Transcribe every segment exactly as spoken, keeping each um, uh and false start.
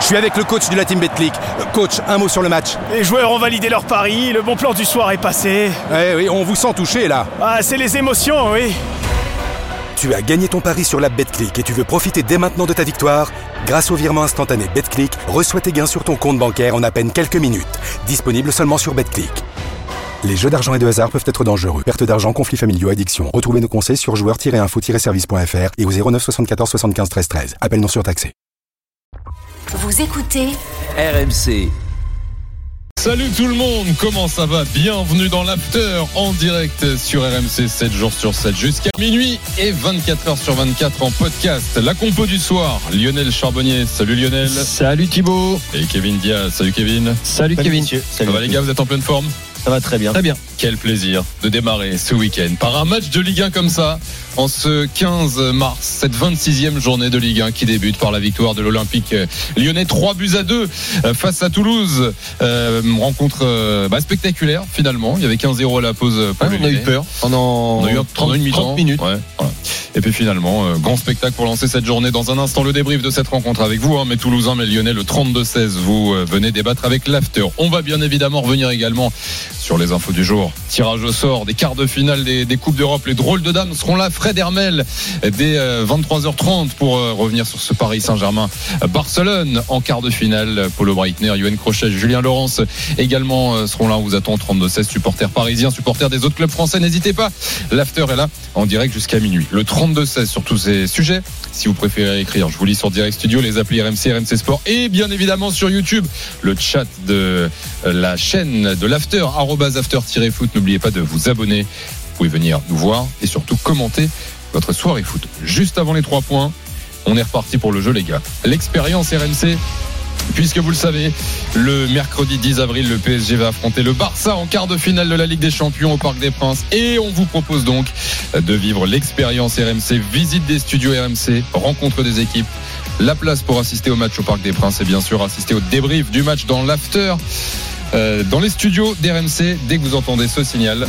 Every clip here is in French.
Je suis avec le coach de la team Betclic. Coach, un mot sur le match. Les joueurs ont validé leur pari, le bon plan du soir est passé. Eh oui, on vous sent touché là. Ah, c'est les émotions, oui. Tu as gagné ton pari sur l'app Betclic et tu veux profiter dès maintenant de ta victoire? Grâce au virement instantané Betclic, reçois tes gains sur ton compte bancaire en à peine quelques minutes. Disponible seulement sur Betclic. Les jeux d'argent et de hasard peuvent être dangereux. Perte d'argent, conflits familiaux, addiction. Retrouvez nos conseils sur joueurs tiret info tiret service point f r et au zéro neuf soixante-quatorze soixante-quinze treize treize. Appel non surtaxé. Vous écoutez R M C. Salut tout le monde, comment ça va? Bienvenue dans l'After en direct sur R M C sept jours sur sept jusqu'à minuit et vingt-quatre heures sur vingt-quatre en podcast. La compo du soir, Lionel Charbonnier. Salut Lionel. Salut Thibaut. Et Kevin Diaz. Salut Kevin. Salut, Salut Kevin. Monsieur. Salut. Ça va les gars, vous êtes en pleine forme? Ça va très bien. Très bien. Quel plaisir de démarrer ce week-end par un match de Ligue un comme ça, en ce quinze mars, cette vingt-sixième journée de Ligue un qui débute par la victoire de l'Olympique lyonnais, trois buts à deux face à Toulouse. Euh, rencontre euh, bah, spectaculaire finalement. Il y avait quinze zéro à la pause pour ah, les On a eu peur pendant on a eu trente minutes. Ouais, voilà. Et puis finalement, euh, grand spectacle pour lancer cette journée. Dans un instant, le débrief de cette rencontre avec vous, hein, mes Toulousains, mes Lyonnais, le trente-deux seize. Vous euh, venez débattre avec l'After. On va bien évidemment revenir également sur les infos du jour. Tirage au sort des quarts de finale des, des Coupes d'Europe. Les drôles de dames seront là. Fred Hermel dès euh, vingt-trois heures trente pour euh, revenir sur ce Paris Saint-Germain Barcelone en quart de finale. Paulo Breitner, Yoann Crochet, Julien Laurence également euh, seront là. On vous attend trente-deux seize, supporters parisiens, supporters des autres clubs français. N'hésitez pas. L'After est là en direct jusqu'à minuit. Le trente-deux seize sur tous ces sujets. Si vous préférez écrire, je vous lis sur Direct Studio, les applis R M C, R M C Sport et bien évidemment sur YouTube, le chat de la chaîne de l'After, arobase after-foot. N'oubliez pas de vous abonner. Vous pouvez venir nous voir et surtout commenter votre soirée foot. Juste avant les trois points, on est reparti pour le jeu les gars. L'expérience R M C. Puisque vous le savez, le mercredi dix avril, le P S G va affronter le Barça en quart de finale de la Ligue des Champions au Parc des Princes. Et on vous propose donc de vivre l'expérience R M C, visite des studios R M C, rencontre des équipes, la place pour assister au match au Parc des Princes et bien sûr assister au débrief du match dans l'After, euh, dans les studios d'R M C, dès que vous entendez ce signal.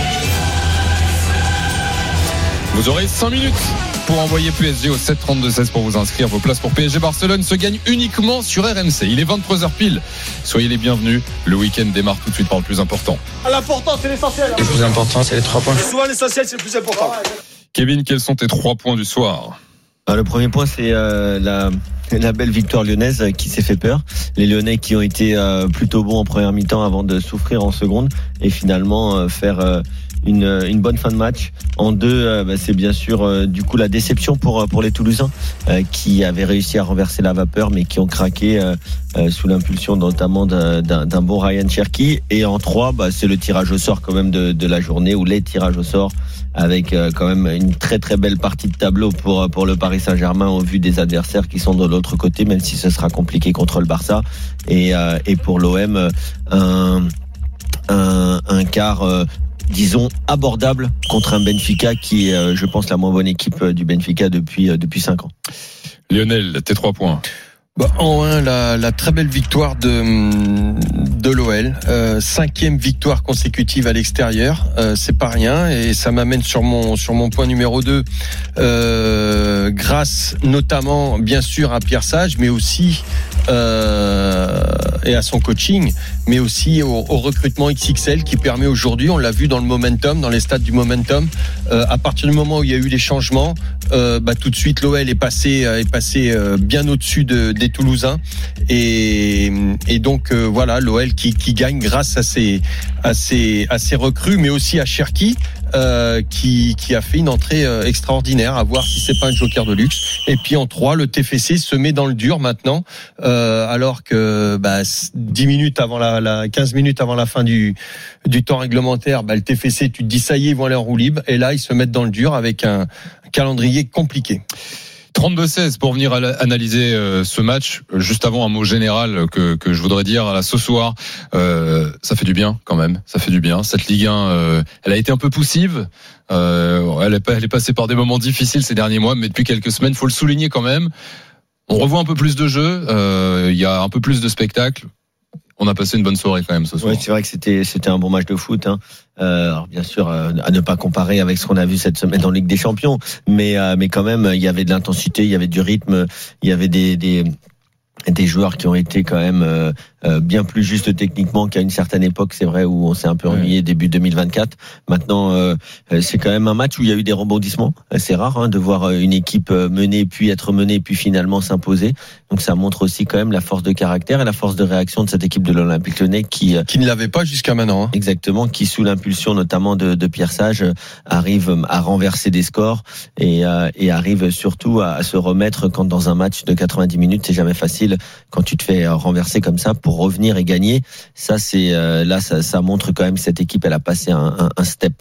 Vous aurez cinq minutes pour envoyer P S G au sept trente-deux seize pour vous inscrire. Vos places pour P S G Barcelone se gagnent uniquement sur R M C. Il est vingt-trois heures pile. Soyez les bienvenus. Le week-end démarre tout de suite par le plus important. L'important, c'est l'essentiel. Le plus important, c'est les trois points. Souvent, l'essentiel, c'est le plus important. Kevin, quels sont tes trois points du soir? Le premier point, c'est euh, la, la belle victoire lyonnaise qui s'est fait peur. Les Lyonnais qui ont été euh, plutôt bons en première mi-temps avant de souffrir en seconde et finalement euh, faire euh, une, une bonne fin de match. En deux, euh, bah, c'est bien sûr euh, du coup la déception pour pour les Toulousains euh, qui avaient réussi à renverser la vapeur mais qui ont craqué euh, euh, sous l'impulsion notamment d'un, d'un, d'un bon Ryan Cherki. Et en trois, bah, c'est le tirage au sort quand même de, de la journée ou les tirages au sort avec euh, quand même une très très belle partie de tableau pour pour le Paris Saint-Germain au vu des adversaires qui sont de l'autre côté, même si ce sera compliqué contre le Barça. Et euh, et pour l'O M, un un, un quart euh, disons abordable contre un Benfica qui est, euh, je pense, la moins bonne équipe du Benfica depuis euh, depuis cinq ans. Lionel, tes trois points. Bah, en un, la, la très belle victoire de de l'O L, euh, cinquième victoire consécutive à l'extérieur, euh, c'est pas rien et ça m'amène sur mon sur mon point numéro deux, euh, grâce notamment bien sûr à Pierre Sage, mais aussi euh, et à son coaching, mais aussi au, au recrutement X X L qui permet aujourd'hui, on l'a vu dans le momentum, dans les stades du momentum, euh, à partir du moment où il y a eu les changements, euh, bah tout de suite l'O L est passé est passé euh, bien au-dessus de des Toulousains et, et donc euh, voilà l'O L qui, qui gagne grâce à ses à ses à ses recrues mais aussi à Cherki euh, qui qui a fait une entrée euh, extraordinaire, à voir si c'est pas un joker de luxe. Et puis en trois, le T F C se met dans le dur maintenant euh, alors que bah, dix minutes avant la, la quinze minutes avant la fin du du temps réglementaire, bah, le T F C tu te dis ça y est, ils vont aller en roue libre et là ils se mettent dans le dur avec un, un calendrier compliqué. trente-deux seize pour venir analyser euh, ce match. Juste avant, un mot général que, que je voudrais dire là, ce soir. Euh, ça fait du bien quand même. Ça fait du bien. Cette Ligue un, euh, elle a été un peu poussive. Euh, elle, est, elle est passée par des moments difficiles ces derniers mois, mais depuis quelques semaines, faut le souligner quand même. On revoit un peu plus de jeux. Euh, il y a un peu plus de spectacles. On a passé une bonne soirée quand même ce soir. Oui, c'est vrai que c'était c'était un bon match de foot. Hein. Euh, alors bien sûr, euh, à ne pas comparer avec ce qu'on a vu cette semaine en Ligue des Champions, mais euh, mais quand même, il y avait de l'intensité, il y avait du rythme, il y avait des des des joueurs qui ont été quand même euh, euh, bien plus justes techniquement qu'à une certaine époque, c'est vrai, où on s'est un peu ennuyé ouais. début deux mille vingt-quatre. Maintenant, euh, c'est quand même un match où il y a eu des rebondissements. C'est rare hein, de voir une équipe mener, puis être menée, puis finalement s'imposer. Donc ça montre aussi quand même la force de caractère et la force de réaction de cette équipe de l'Olympique Lyonnais qui qui ne l'avait pas jusqu'à maintenant. Hein. Exactement, qui sous l'impulsion notamment de, de Pierre Sage arrive à renverser des scores et, euh, et arrive surtout à, à se remettre quand dans un match de quatre-vingt-dix minutes, c'est jamais facile quand tu te fais renverser comme ça pour revenir et gagner. Ça c'est euh, là ça, ça montre quand même que cette équipe elle a passé un, un, un step.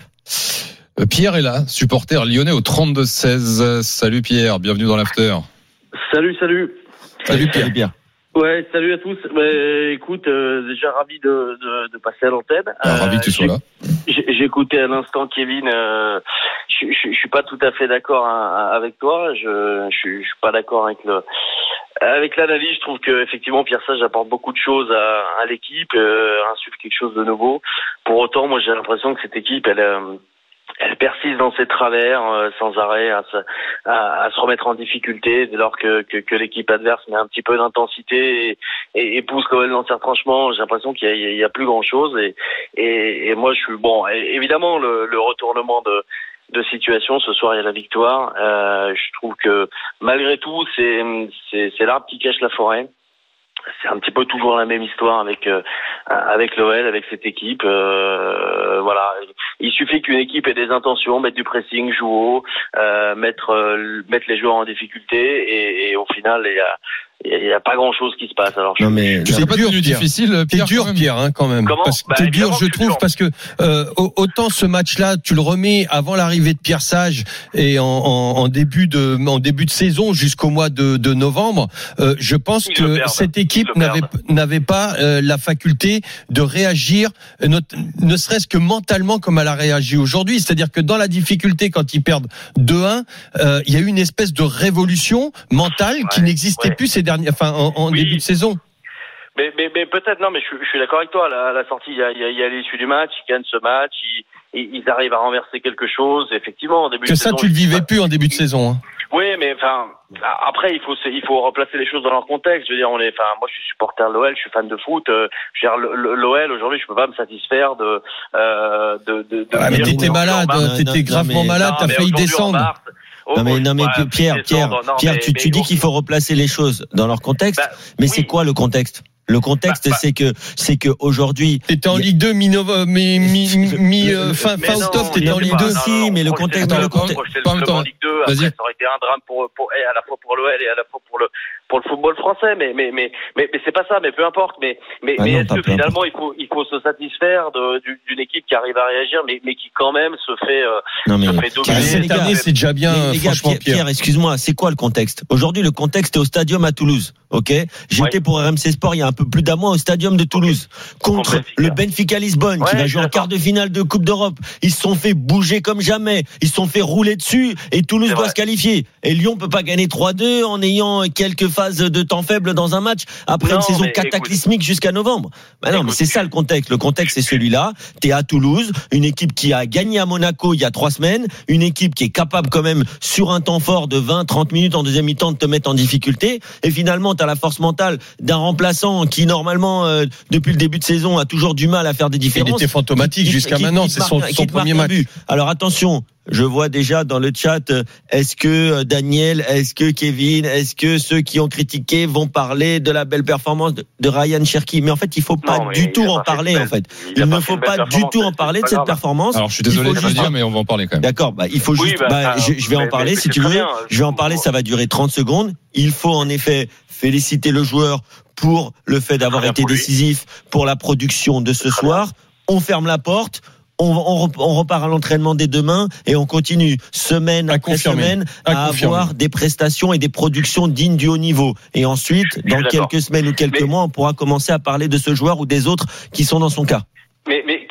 Pierre est là, supporter lyonnais au trente-deux seize. Salut Pierre, bienvenue dans l'after. Salut, salut. Salut Pierre. Salut Pierre. Ouais, salut à tous. Bah, écoute, euh, déjà ravi de, de, de passer à l'antenne. Alors, euh, ravi que tu sois là. J'ai, j'ai écouté à l'instant Kevin. Euh, je, je, je suis pas tout à fait d'accord hein, avec toi. Je, je, je suis pas d'accord avec le avec l'analyse. Je trouve que effectivement Pierre Sage apporte beaucoup de choses à, à l'équipe, euh, insuffle quelque chose de nouveau. Pour autant, moi j'ai l'impression que cette équipe, elle euh, elle persiste dans ses travers euh, sans arrêt à se, à, à se remettre en difficulté dès lors que, que, que l'équipe adverse met un petit peu d'intensité et, et, et pousse quand même dans ses retranchements. J'ai l'impression qu'il y a, il y a plus grand chose et, et, et moi je suis bon. Évidemment le, le retournement de de situation ce soir il y a la victoire. Euh, je trouve que malgré tout c'est c'est, c'est l'arbre qui cache la forêt. C'est un petit peu toujours la même histoire avec euh, avec l'O L, avec cette équipe. Euh, voilà, il suffit qu'une équipe ait des intentions, mettre du pressing, jouer haut, euh, mettre euh, mettre les joueurs en difficulté, et, et au final, il y a il y a pas grand chose qui se passe. Alors, non mais c'est pas devenu difficile. T'es dur, Pierre, hein, quand même. Comment parce que bah, t'es dur, je trouve, dur. parce que euh, autant ce match-là, tu le remets avant l'arrivée de Pierre Sage et en, en, en début de en début de saison jusqu'au mois de, de novembre. Euh, je pense Ils que cette équipe n'avait n'avait pas euh, la faculté de réagir, ne, ne serait-ce que mentalement comme elle a réagi aujourd'hui. C'est-à-dire que dans la difficulté, quand ils perdent deux un, euh, il y a eu une espèce de révolution mentale ouais, qui n'existait ouais. plus ces derniers, enfin en, en oui. début de saison. Mais, mais, mais peut-être non, mais je, je suis d'accord avec toi. À la, la sortie, il y a, il y a l'issue du match, ils gagnent ce match, ils, ils arrivent à renverser quelque chose. Effectivement, en début que de ça, saison, tu le vivais plus en début de saison. Hein. Oui, mais enfin, après, il faut, il faut replacer les choses dans leur contexte. Je veux dire, on est, enfin, moi, je suis supporter de l'O L, je suis fan de foot. Euh, je veux dire, l'O L aujourd'hui, je peux pas me satisfaire de, euh, de, de. de ah, mais t'étais malade, t'étais gravement malade, t'as failli descendre. Oh, non mais non mais ouais, Pierre Pierre non, Pierre mais, tu, mais, tu mais, dis bon. qu'il faut replacer les choses dans leur contexte bah, mais oui. C'est quoi le contexte? Le contexte, bah, bah, c'est que c'est que aujourd'hui. T'étais en Ligue deux, mi, mi, mi, mi euh, fin, fin octobre, t'étais en Ligue deux. Si, mais le contexte, dans le contexte. Pas en temps. Ligue deux. Après, ça aurait été un drame pour pour à la fois pour l'O L et à la fois pour le pour le football français. Mais mais mais mais, mais c'est pas ça. Mais peu importe. Mais mais, ah mais non, est-ce que finalement il faut il faut se satisfaire de, d'une équipe qui arrive à réagir, mais mais qui quand même se fait euh, non, mais, se fait dominer. Cette année, c'est déjà bien. Les gars, Pierre, Pierre, excuse-moi, c'est quoi le contexte? Aujourd'hui, le contexte est au Stadium à Toulouse. Ok, j'étais ouais. pour R M C Sport il y a un peu plus d'un mois au Stadium de Toulouse contre le Benfica Lisbonne ouais, qui va jouer en quart de finale de Coupe d'Europe. Ils se sont fait bouger comme jamais, ils se sont fait rouler dessus et Toulouse c'est doit vrai. se qualifier. Et Lyon peut pas gagner trois deux en ayant quelques phases de temps faible dans un match après non, une saison cataclysmique écoute, jusqu'à novembre. Bah non, écoute, mais c'est ça le contexte. Le contexte c'est celui-là. T'es à Toulouse, une équipe qui a gagné à Monaco il y a trois semaines, une équipe qui est capable quand même sur un temps fort de vingt trente minutes en deuxième mi-temps de te mettre en difficulté. Et finalement à la force mentale d'un remplaçant qui normalement euh, depuis le début de saison a toujours du mal à faire des différences. Il était fantomatique qui, jusqu'à qui, maintenant, qui c'est son, son premier match. Alors attention, je vois déjà dans le chat, est-ce que Daniel, est-ce que Kevin, est-ce que ceux qui ont critiqué vont parler de la belle performance de, de Ryan Cherki? Mais en fait, il faut pas non, du tout en parler en fait. Il, il ne faut pas du tout en parler de cette performance. Alors je suis désolé de le dire, mais on va en parler quand même. D'accord, bah il faut oui, juste, bah, bah, je, je vais mais, en parler si tu veux. Bien, je vais en parler, ça va durer trente secondes. Il faut en effet féliciter le joueur pour le fait d'avoir été décisif pour la production de ce soir. On ferme la porte. On, on, on repart à l'entraînement dès demain et on continue semaine à après confirmer. semaine à, à avoir des prestations et des productions dignes du haut niveau. Et ensuite, dans quelques semaines ou quelques mais, mois, on pourra commencer à parler de ce joueur ou des autres qui sont dans son cas. Mais, mais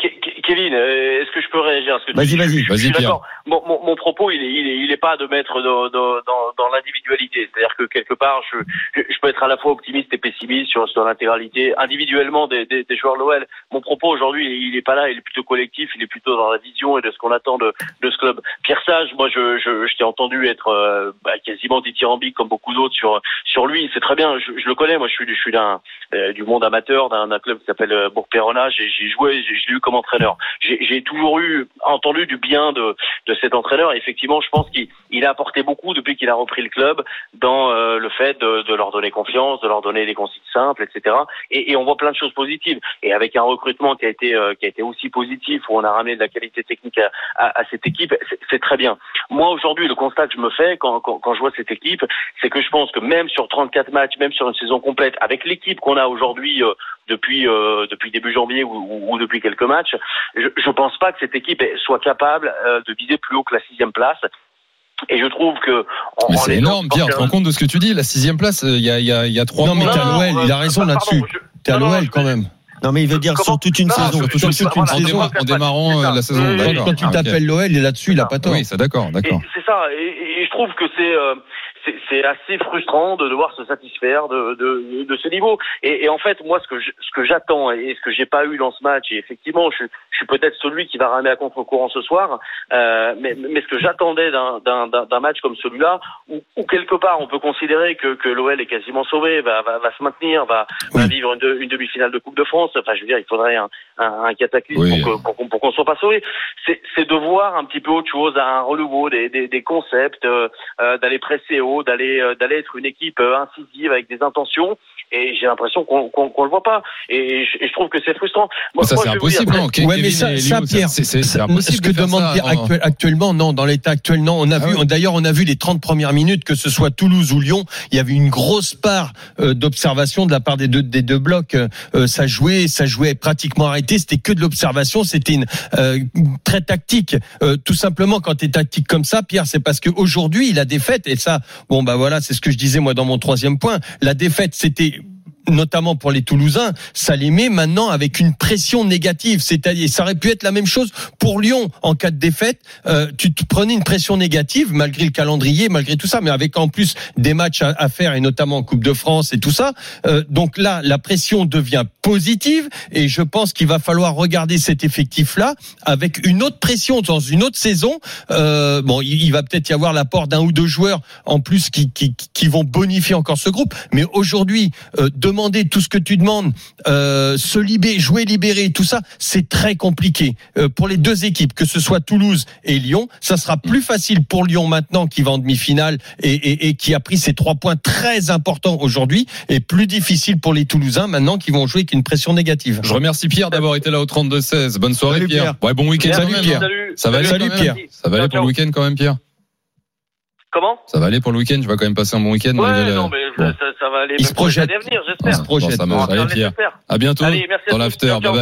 Kevin, euh, est-ce que je peux réagir à ce que tu Vas-y, dis? vas-y. Je, je, je Vas-y, suis Pierre. d'accord. Mon, mon, mon propos, il est, il est, il est pas de mettre dans, dans, dans, dans l'individualité. C'est-à-dire que quelque part, je, je, je peux être à la fois optimiste et pessimiste sur, sur l'intégralité individuellement des, des, des joueurs de l'O L. Mon propos aujourd'hui, il est pas là. Il est plutôt collectif. Il est plutôt dans la vision et de ce qu'on attend de, de ce club. Pierre Sage, moi, je, je, je t'ai entendu être euh, bah, quasiment dithyrambique comme beaucoup d'autres sur sur lui. C'est très bien. Je, je le connais. Moi, je suis, je suis d'un euh, du monde amateur, d'un, d'un club qui s'appelle euh, Bourg-Péronat. J'ai, j'ai joué, j'ai, je l'ai eu comme entraîneur. J'ai, j'ai toujours eu entendu du bien de de cet entraîneur. Et effectivement, je pense qu'il il a apporté beaucoup depuis qu'il a repris le club dans euh, le fait de, de leur donner confiance, de leur donner des consignes simples, et cetera. Et, et on voit plein de choses positives. Et avec un recrutement qui a été euh, qui a été aussi positif, où on a ramené de la qualité technique à, à, à cette équipe, c'est, c'est très bien. Moi aujourd'hui, le constat que je me fais quand, quand quand je vois cette équipe, c'est que je pense que même sur trente-quatre matchs, même sur une saison complète, avec l'équipe qu'on a aujourd'hui euh, depuis euh, depuis début janvier ou, ou, ou depuis quelques matchs, je, je pense pas que cette équipe soit capable euh, de viser plus haut que la sixième place. Et je trouve que en, Mais en c'est énorme, Pierre. Tu te rends compte de ce que tu dis? La sixième place, il y a, il y a, il y a trois Non, mais points. t'as l'O L, il a euh, raison pardon, là-dessus. je- T'es à non, non, l'O L je- quand même. Non, mais il veut dire Comment sur toute une Non, saison. sur toute Sur une toute saison. une En, saison. démarrant, en démarrant euh, la saison. Oui, oui, D'accord. Quand tu Ah, ok. t'appelles l'O L, et là-dessus, il a pas tort. Oui, c'est d'accord, d'accord. Et c'est ça, et, et je trouve que c'est, euh, c'est c'est assez frustrant de devoir se satisfaire de de, de ce niveau. Et, et en fait, moi, ce que je, ce que j'attends et ce que j'ai pas eu dans ce match, et effectivement, je, je suis peut-être celui qui va ramer à contre-courant ce soir, euh, mais, mais ce que j'attendais d'un, d'un, d'un match comme celui-là, où, où quelque part on peut considérer que, que l'O L est quasiment sauvé, va, va, va se maintenir, va, Oui. va vivre une, une demi-finale de Coupe de France. Enfin, je veux dire, il faudrait un, un, un cataclysme Oui. pour, que, pour, qu'on, pour qu'on soit pas sauvé. C'est, c'est de voir un petit peu autre chose, un renouveau des, des, des concepts, euh, euh, d'aller presser haut, d'aller, euh, d'aller être une équipe euh, incisive avec des intentions. Et j'ai l'impression qu'on, qu'on, qu'on le voit pas. Et je, et je trouve que c'est frustrant. Moi, Mais ça, moi, c'est je vais vous dire, impossible, non? Ouais, Kevin mais ça, et ça Léo, Pierre, c'est, c'est, c'est ça- impossible ce que de faire demande ça Pierre avant. actuel- actuellement, non, dans l'état actuel, non. On a Ah vu, ouais. d'ailleurs, on a vu les trente premières minutes, que ce soit Toulouse ou Lyon, il y avait une grosse part euh, d'observation de la part des deux, des deux blocs. Euh, ça jouait, ça jouait pratiquement arrêté. C'était que de l'observation. C'était une euh, très tactique. Euh, tout simplement, quand tu es tactique comme ça, Pierre, c'est parce qu'aujourd'hui, la défaite, et ça, bon, bah voilà, c'est ce que je disais moi dans mon troisième point. La défaite, c'était notamment pour les Toulousains, ça les met maintenant avec une pression négative. C'est-à-dire, ça aurait pu être la même chose pour Lyon en cas de défaite. Euh, tu te prenais une pression négative malgré le calendrier, malgré tout ça, mais avec en plus des matchs à, à faire et notamment en Coupe de France et tout ça. Euh, donc là, la pression devient positive et je pense qu'il va falloir regarder cet effectif-là avec une autre pression dans une autre saison. Euh, bon, il, il va peut-être y avoir l'apport d'un ou deux joueurs en plus qui, qui, qui vont bonifier encore ce groupe. Mais aujourd'hui, euh, demander tout ce que tu demandes, euh, se libérer, jouer libéré, tout ça, c'est très compliqué euh, pour les deux équipes, que ce soit Toulouse et Lyon. Ça sera plus facile pour Lyon maintenant qui va en demi-finale et, et, et qui a pris ces trois points très importants aujourd'hui, et plus difficile pour les Toulousains maintenant qui vont jouer avec une pression négative. Je remercie Pierre d'avoir été là au trente-deux seize. Bonne soirée, Salut, Pierre. Pierre. Ouais, bon week-end Salut, quand même. Pierre. hein. Salut. Ça va aller Salut, quand même. Pierre. Ça va aller Ciao, pour le ciao. week-end quand même, Pierre. Comment? Ça va aller pour le week-end. Tu vas quand même passer un bon week-end. malgré Ouais, le- non, mais Bon. ça, ça va aller. Il même se pour les projette. années à venir, Il j'espère. se projette. Bon, ça marche. Allez, Allez, Pierre. j'espère. À bientôt Allez, merci à dans tous. l'after. Ciao, ciao. Bye bye.